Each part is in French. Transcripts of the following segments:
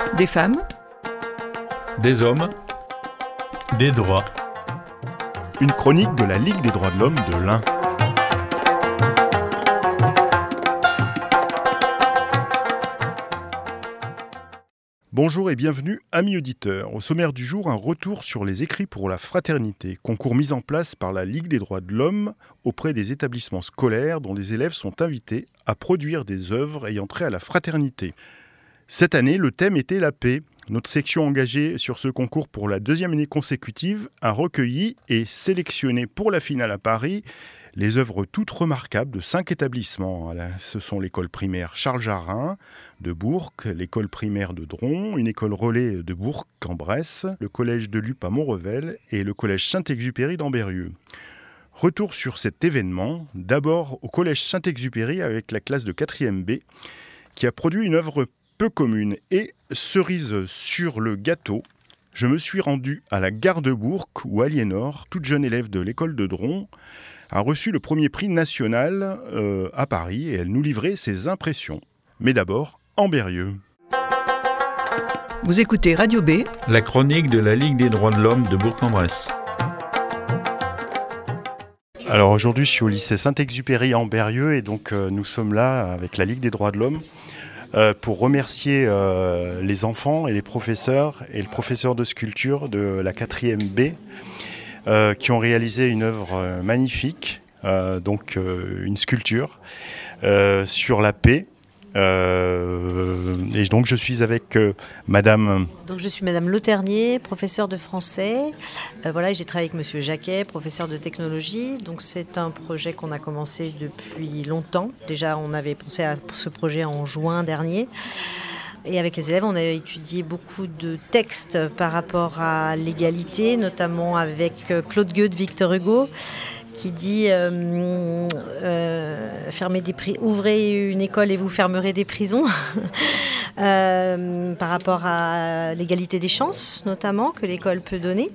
Des femmes, des hommes, des droits. Une chronique de la Ligue des droits de l'homme de l'Ain. Bonjour et bienvenue, amis auditeurs. Au sommaire du jour, un retour sur les écrits pour la fraternité, concours mis en place par la Ligue des droits de l'homme auprès des établissements scolaires dont les élèves sont invités à produire des œuvres ayant trait à la fraternité. Cette année, le thème était la paix. Notre section engagée sur ce concours pour la deuxième année consécutive a recueilli et sélectionné pour la finale à Paris les œuvres toutes remarquables de 5 établissements. Ce sont l'école primaire Charles Jarin de Bourg, l'école primaire de Dron, une école relais de Bourg en Bresse, le collège de Luppe à Montrevel et le collège Saint-Exupéry d'Ambérieu. Retour sur cet événement, d'abord au collège Saint-Exupéry avec la classe de 4e B qui a produit une œuvre peu commune. Et cerise sur le gâteau, je me suis rendu à la gare de Bourg où Aliénor, toute jeune élève de l'école de Dron, a reçu le premier prix national à Paris et elle nous livrait ses impressions. Mais d'abord, Ambérieu. vous écoutez Radio B, La chronique de la Ligue des droits de l'homme de Bourg-en-Bresse. Alors aujourd'hui, je suis au lycée Saint-Exupéry à Ambérieu et donc nous sommes là avec la Ligue des droits de l'homme pour remercier les enfants et les professeurs et le professeur de sculpture de la 4e B qui ont réalisé une œuvre magnifique, une sculpture sur la paix. Et donc je suis avec Madame... Donc je suis Madame Lauternier, professeure de français. J'ai travaillé avec Monsieur Jacquet, professeur de technologie. Donc c'est un projet qu'on a commencé depuis longtemps. Déjà, on avait pensé à ce projet en juin dernier. Et avec les élèves, on a étudié beaucoup de textes par rapport à l'égalité, notamment avec Claude Gueux de Victor Hugo, qui dit ouvrez une école et vous fermerez des prisons. Par rapport à l'égalité des chances, notamment, que l'école peut donner.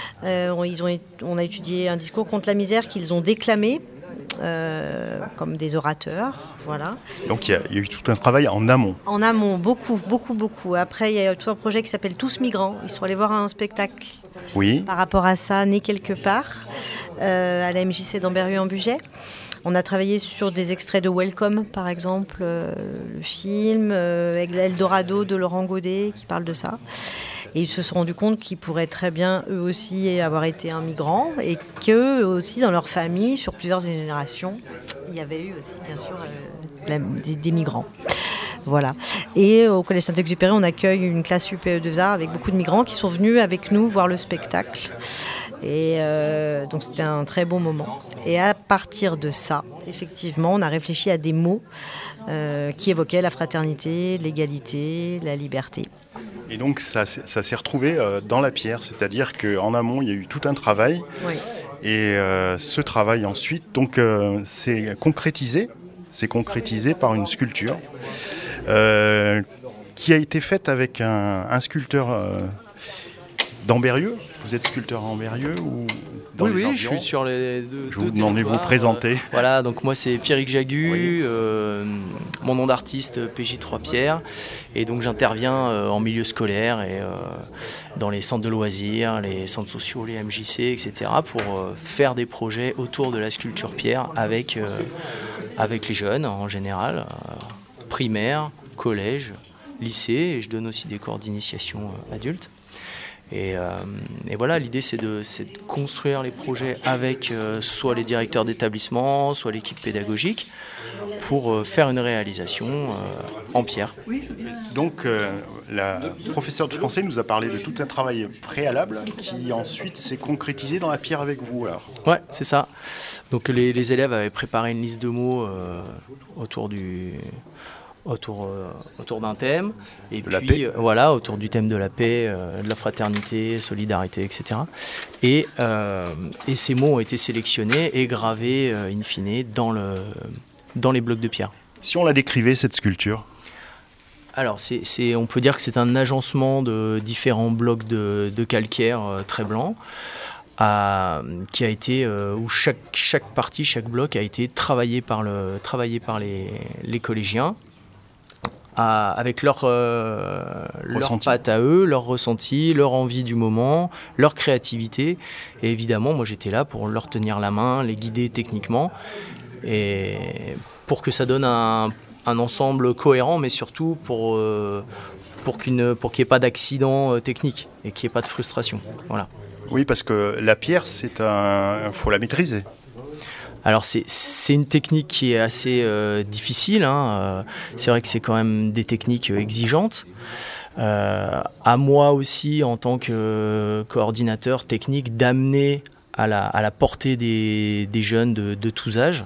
On a étudié un discours contre la misère qu'ils ont déclamé comme des orateurs, voilà. Donc il y a eu tout un travail en amont. En amont, beaucoup. Après, il y a tout un projet qui s'appelle Tous migrants. Ils sont allés voir un spectacle par rapport à ça, né quelque part, à la MJC d'Ambérieu en Bugey. On a travaillé sur des extraits de Welcome, par exemple, le film, Eldorado de Laurent Godet, qui parle de ça. Et ils se sont rendus compte qu'ils pourraient très bien, eux aussi, avoir été un migrant et qu'eux aussi, dans leur famille, sur plusieurs générations, il y avait eu aussi, bien sûr, des migrants. Voilà. Et au Collège Saint-Exupéry, on accueille une classe UPE2A avec beaucoup de migrants qui sont venus avec nous voir le spectacle. Et donc c'était un très beau moment. Et à partir de ça, effectivement, on a réfléchi à des mots qui évoquaient la fraternité, l'égalité, la liberté. Et donc ça s'est retrouvé dans la pierre, c'est-à-dire qu'en amont, il y a eu tout un travail. Oui. Et ce travail ensuite, c'est concrétisé par une sculpture qui a été faite avec un sculpteur d'Ambérieu. Vous êtes sculpteur à Ambérieu ou dans les environs ? Oui, je suis sur les deux. Je vous demande de vous présenter. Voilà, donc moi c'est Pierrick Jagu, mon nom d'artiste PJ3 Pierre, et donc j'interviens en milieu scolaire et dans les centres de loisirs, les centres sociaux, les MJC, etc. pour faire des projets autour de la sculpture pierre avec les jeunes en général, primaire, collège, lycée, et je donne aussi des cours d'initiation adultes. Et voilà, l'idée c'est de construire les projets avec soit les directeurs d'établissement, soit l'équipe pédagogique pour faire une réalisation en pierre. Donc la professeure de français nous a parlé de tout un travail préalable qui ensuite s'est concrétisé dans la pierre avec vous. Alors. Ouais, c'est ça. Donc les élèves avaient préparé une liste de mots autour d'un thème, et puis autour du thème de la paix, de la fraternité, solidarité, etc. Et ces mots ont été sélectionnés et gravés in fine dans les blocs de pierre. Si on la décrivait, cette sculpture ? Alors on peut dire que c'est un agencement de différents blocs de calcaire très blancs, qui a été où chaque partie, chaque bloc a été travaillé par les collégiens avec leur patte à eux, leur ressenti, leur envie du moment, leur créativité. Et évidemment, moi j'étais là pour leur tenir la main, les guider techniquement, et pour que ça donne un ensemble cohérent, mais surtout pour qu'il n'y ait pas d'accident technique et qu'il n'y ait pas de frustration. Voilà. Oui, parce que la pierre, faut la maîtriser. Alors c'est une technique qui est assez difficile, hein. C'est vrai que c'est quand même des techniques exigeantes. À moi aussi, en tant que coordinateur technique, d'amener à la portée des jeunes de tous âges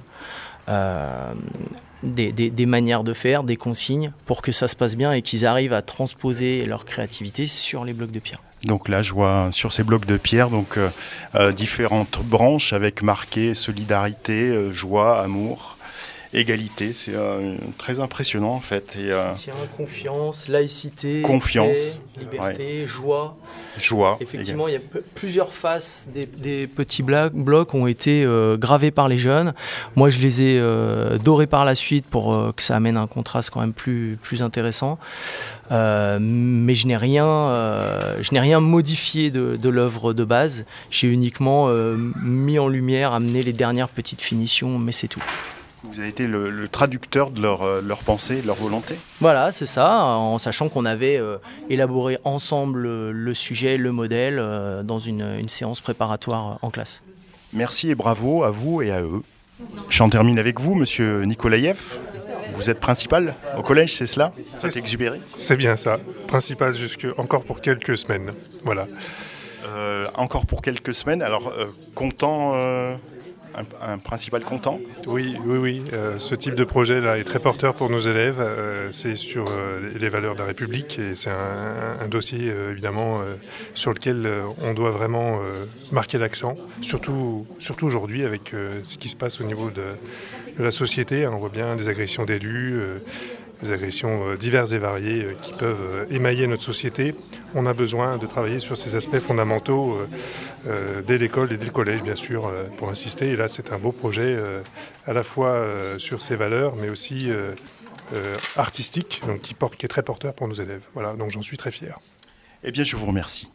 des manières de faire, des consignes, pour que ça se passe bien et qu'ils arrivent à transposer leur créativité sur les blocs de pierre. Donc là, je vois sur ces blocs de pierre différentes branches avec marqué solidarité, joie, amour, égalité. C'est très impressionnant en fait. Confiance, laïcité, confiance, paix, liberté, joie. Effectivement, également. Il y a plusieurs faces des petits blocs ont été gravés par les jeunes. Moi, je les ai dorés par la suite pour que ça amène un contraste quand même plus intéressant. Mais je n'ai rien modifié de l'œuvre de base. J'ai uniquement mis en lumière, amené les dernières petites finitions, mais c'est tout. Vous avez été le traducteur de leur pensée, de leur volonté. Voilà, c'est ça, en sachant qu'on avait élaboré ensemble le sujet, le modèle, dans une séance préparatoire en classe. Merci et bravo à vous et à eux. J'en termine avec vous, monsieur Nikolaïev. Vous êtes principal au collège, c'est cela ? Saint-Exupéry ? C'est bien ça, principal encore pour quelques semaines. Voilà. Encore pour quelques semaines, alors content... Un principal content ? Oui. Ce type de projet-là est très porteur pour nos élèves. C'est sur les valeurs de la République et c'est un dossier évidemment sur lequel on doit vraiment marquer l'accent, surtout aujourd'hui avec ce qui se passe au niveau de la société. On voit bien des agressions d'élus, des agressions diverses et variées qui peuvent émailler notre société. On a besoin de travailler sur ces aspects fondamentaux dès l'école et dès le collège, bien sûr, pour insister. Et là, c'est un beau projet à la fois sur ces valeurs, mais aussi artistique, donc qui est très porteur pour nos élèves. Voilà, donc j'en suis très fier. Eh bien, je vous remercie.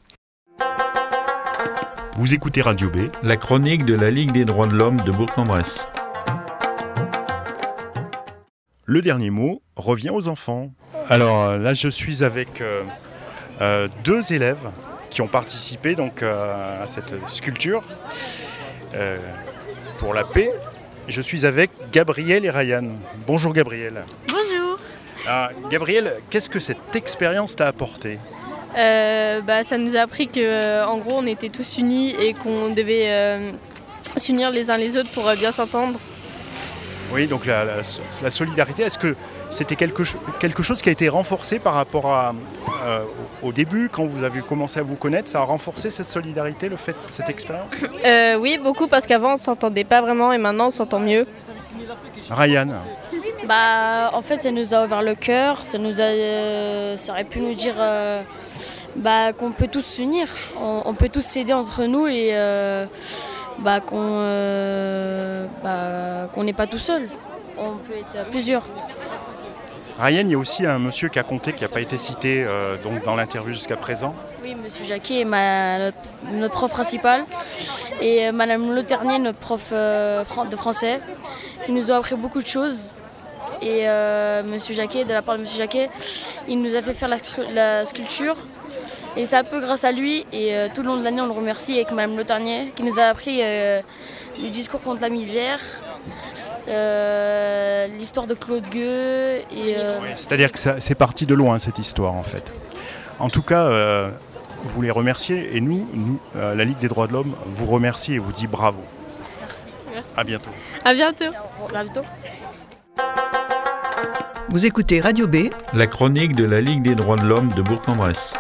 Vous écoutez Radio B, la chronique de la Ligue des droits de l'homme de Bourg-en-Bresse. Le dernier mot revient aux enfants. Alors là, je suis avec 2 élèves qui ont participé donc, à cette sculpture pour la paix. Je suis avec Gabriel et Ryan. Bonjour Gabriel. Bonjour. Gabriel, qu'est-ce que cette expérience t'a apporté ? Ça nous a appris qu'en gros on était tous unis et qu'on devait s'unir les uns les autres pour bien s'entendre. Oui, donc la solidarité, est-ce que c'était quelque chose qui a été renforcé par rapport au début, quand vous avez commencé à vous connaître, ça a renforcé cette solidarité, le fait de cette expérience ? Oui, beaucoup, parce qu'avant on ne s'entendait pas vraiment et maintenant on s'entend mieux. Ryan ? En fait, ça nous a ouvert le cœur, ça aurait pu nous dire qu'on peut tous s'unir, on peut tous s'aider entre nous et qu'on n'est pas tout seul, on peut être plusieurs. Ryan, il y a aussi un monsieur qui a compté, qui n'a pas été cité donc dans l'interview jusqu'à présent. Oui, monsieur Jacquet est notre prof principal et madame Le Ternier, notre prof de français. Ils nous ont appris beaucoup de choses et monsieur Jacquet, de la part de monsieur Jacquet, il nous a fait faire la sculpture. Et c'est un peu grâce à lui et tout le long de l'année on le remercie avec madame Le Ternier qui nous a appris le discours contre la misère, l'histoire de Claude Gueux. Oui, c'est-à-dire que c'est parti de loin cette histoire en fait. En tout cas, vous les remerciez et nous, la Ligue des droits de l'homme, vous remercie et vous dit bravo. Merci. À bientôt. À bientôt. À bientôt. Vous écoutez Radio B, la chronique de la Ligue des droits de l'homme de Bourg-en-Bresse.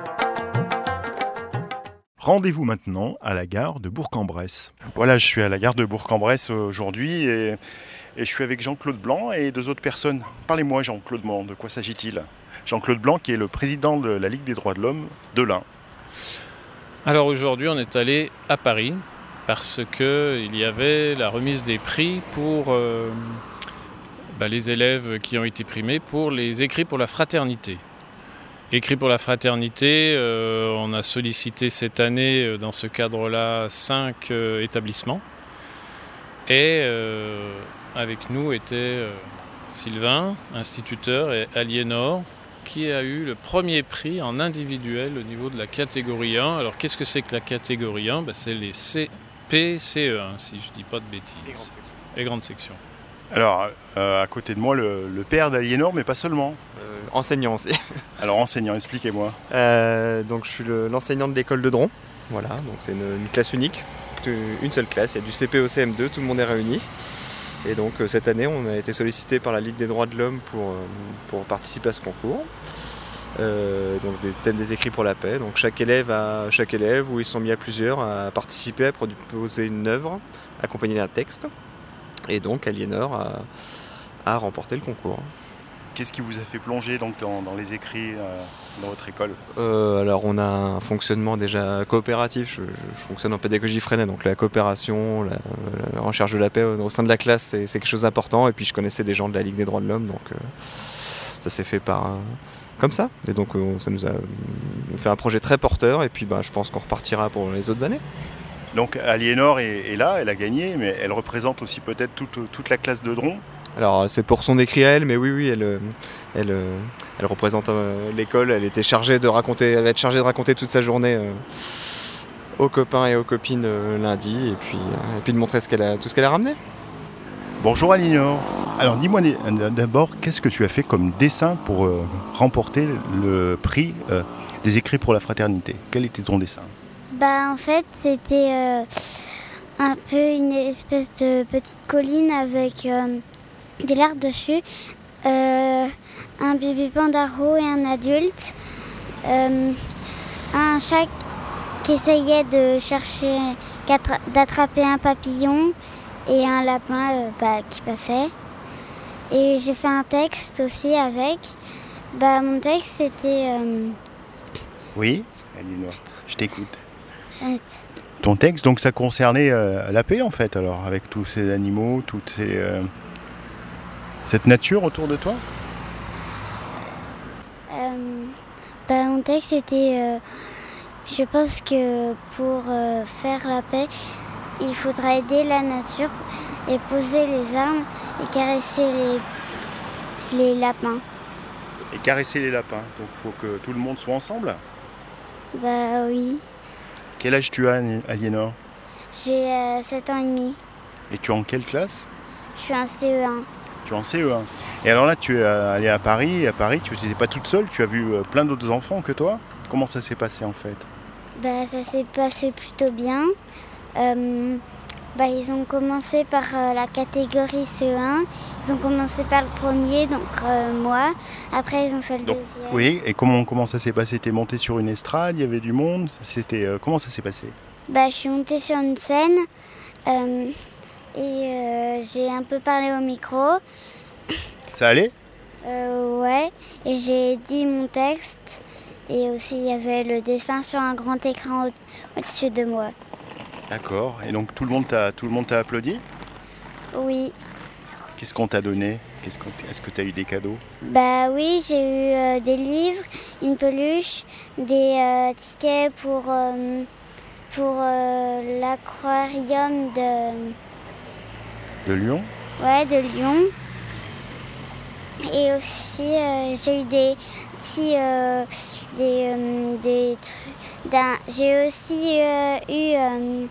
Rendez-vous maintenant à la gare de Bourg-en-Bresse. Voilà, je suis à la gare de Bourg-en-Bresse aujourd'hui et je suis avec Jean-Claude Blanc et 2 autres personnes. Parlez-moi Jean-Claude Blanc, de quoi s'agit-il ? Jean-Claude Blanc qui est le président de la Ligue des droits de l'homme de l'Ain. Alors aujourd'hui on est allé à Paris parce qu'il y avait la remise des prix pour les élèves qui ont été primés pour les écrits pour la fraternité. Écrits pour la fraternité, on a sollicité cette année, dans ce cadre-là, 5 établissements. Et avec nous étaient Sylvain, instituteur, et Aliénor, qui a eu le premier prix en individuel au niveau de la catégorie 1. Alors qu'est-ce que c'est que la catégorie 1 ? C'est les CP-CE1, si je ne dis pas de bêtises. Les grandes sections. Alors, à côté de moi, le père d'Aliénor, mais pas seulement. Enseignant aussi. Alors, enseignant, expliquez-moi. Donc, je suis l'enseignant de l'école de Dron. Voilà, donc c'est une classe unique, une seule classe. Il y a du CP au CM2, tout le monde est réuni. Et donc, cette année, on a été sollicité par la Ligue des droits de l'homme pour participer à ce concours. Donc, des thèmes des écrits pour la paix. Donc, chaque élève, où ils sont mis à plusieurs, à participer, à proposer une œuvre, accompagnée d'un texte. Et donc Aliénor a remporté le concours. Qu'est-ce qui vous a fait plonger donc, dans les écrits dans votre école ? Alors on a un fonctionnement déjà coopératif, je fonctionne en pédagogie Freinet, donc la coopération, la recherche de la paix au sein de la classe c'est quelque chose d'important. Et puis je connaissais des gens de la Ligue des droits de l'homme, donc ça s'est fait comme ça. Et donc ça nous a fait un projet très porteur et puis je pense qu'on repartira pour les autres années. Donc Aliénor est là, elle a gagné, mais elle représente aussi peut-être toute la classe de Dron. Alors c'est pour son écrit à elle, mais oui, elle représente l'école. Elle va être chargée de raconter toute sa journée aux copains et aux copines lundi, et puis de montrer tout ce qu'elle a ramené. Bonjour Aliénor. Alors dis-moi d'abord, qu'est-ce que tu as fait comme dessin pour remporter le prix des écrits pour la fraternité ? Quel était ton dessin ? En fait, c'était un peu une espèce de petite colline avec des larves dessus, un bébé pandaro et un adulte, un chat qui essayait d'attraper un papillon et un lapin qui passait. Et j'ai fait un texte aussi avec. Mon texte c'était... Oui, Aliénor, je t'écoute. Ton texte, donc ça concernait la paix en fait, alors, avec tous ces animaux, cette nature autour de toi ? Mon texte c'était, je pense que pour faire la paix, il faudra aider la nature et poser les armes et caresser les lapins. Et caresser les lapins, donc il faut que tout le monde soit ensemble ? Oui. Quel âge tu as, Aliénor ? J'ai 7 ans et demi. Et tu es en quelle classe ? Je suis en CE1. Tu es en CE1. Et alors là, tu es allée à Paris. Et à Paris, tu n'étais pas toute seule, tu as vu plein d'autres enfants que toi. Comment ça s'est passé en fait ? Ça s'est passé plutôt bien. Ils ont commencé par la catégorie CE1. Ils ont commencé par le premier, donc moi. Après, ils ont fait le deuxième. Oui, et comment ça s'est passé ? T'es montée sur une estrade, il y avait du monde. Comment ça s'est passé ? Je suis montée sur une scène et j'ai un peu parlé au micro. Ça allait ? Ouais, et j'ai dit mon texte. Et aussi, il y avait le dessin sur un grand écran au-dessus de moi. D'accord. Et donc tout le monde t'a applaudi ? Oui. Qu'est-ce qu'on t'a donné ? Est-ce que tu as eu des cadeaux ? Oui, j'ai eu des livres, une peluche, des tickets pour l'aquarium de Lyon ? Ouais, de Lyon. Et aussi, j'ai eu des petits... des trucs... J'ai aussi eu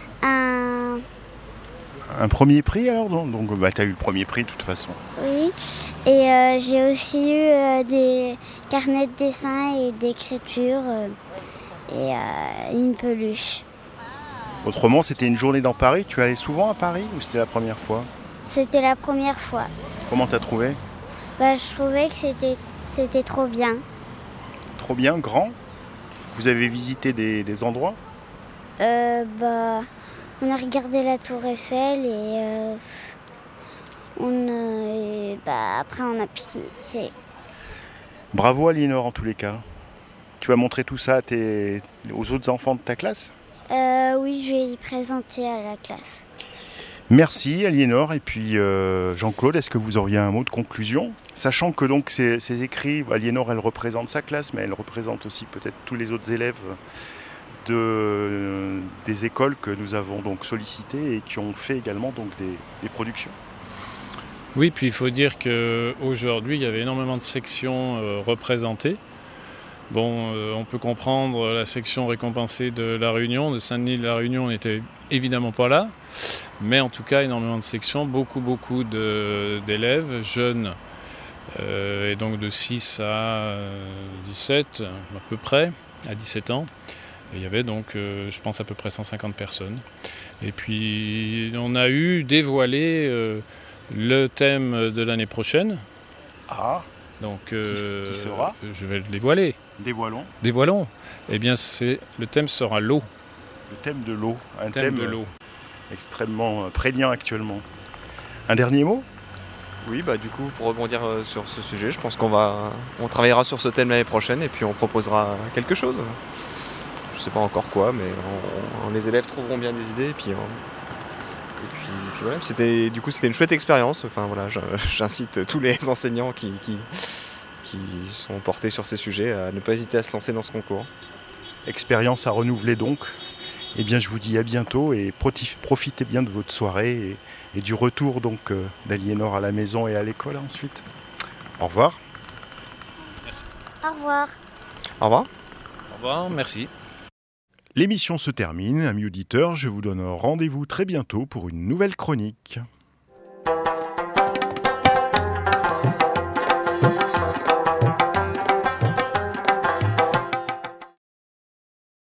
un premier prix alors ? Donc tu as eu le premier prix de toute façon. Oui, et j'ai aussi eu des carnets de dessin et d'écriture et une peluche. Autrement, c'était une journée dans Paris. Tu allais souvent à Paris ou c'était la première fois ? C'était la première fois. Comment t'as trouvé ? Je trouvais que c'était trop bien. Trop bien, grand ? Vous avez visité des endroits ? On a regardé la tour Eiffel et après on a pique-niqué. Bravo Aliénor en tous les cas. Tu vas montrer tout ça aux autres enfants de ta classe ? Oui, je vais y présenter à la classe. Merci Aliénor. Et puis Jean-Claude, est-ce que vous auriez un mot de conclusion ? Sachant que donc ces écrits, Aliénor elle représente sa classe, mais elle représente aussi peut-être tous les autres élèves des écoles que nous avons donc sollicitées et qui ont fait également donc des productions. Oui, puis il faut dire qu'aujourd'hui, il y avait énormément de sections représentées. Bon, on peut comprendre la section récompensée de La Réunion, de Saint-Denis de La Réunion n'était évidemment pas là, mais en tout cas, énormément de sections, beaucoup d'élèves jeunes, et donc de 6 à 17 à peu près, à 17 ans. Et il y avait donc, je pense, à peu près 150 personnes. Et puis, on a eu dévoilé le thème de l'année prochaine. Ah, donc, qui sera ? Je vais le dévoiler. Dévoilons. Eh bien, le thème sera l'eau. Le thème de l'eau. Un thème de l'eau. Extrêmement prégnant actuellement. Un dernier mot ? Oui, du coup, pour rebondir sur ce sujet, je pense qu'on travaillera sur ce thème l'année prochaine et puis on proposera quelque chose. Je ne sais pas encore quoi, mais les élèves trouveront bien des idées. Et puis voilà. C'était une chouette expérience. Enfin, voilà, j'incite tous les enseignants qui sont portés sur ces sujets à ne pas hésiter à se lancer dans ce concours. Expérience à renouveler donc. Eh bien, je vous dis à bientôt et profitez bien de votre soirée et du retour donc d'Aliénor à la maison et à l'école ensuite. Au revoir. Merci. Au revoir. Au revoir. Au revoir, merci. L'émission se termine, amis auditeurs, je vous donne rendez-vous très bientôt pour une nouvelle chronique.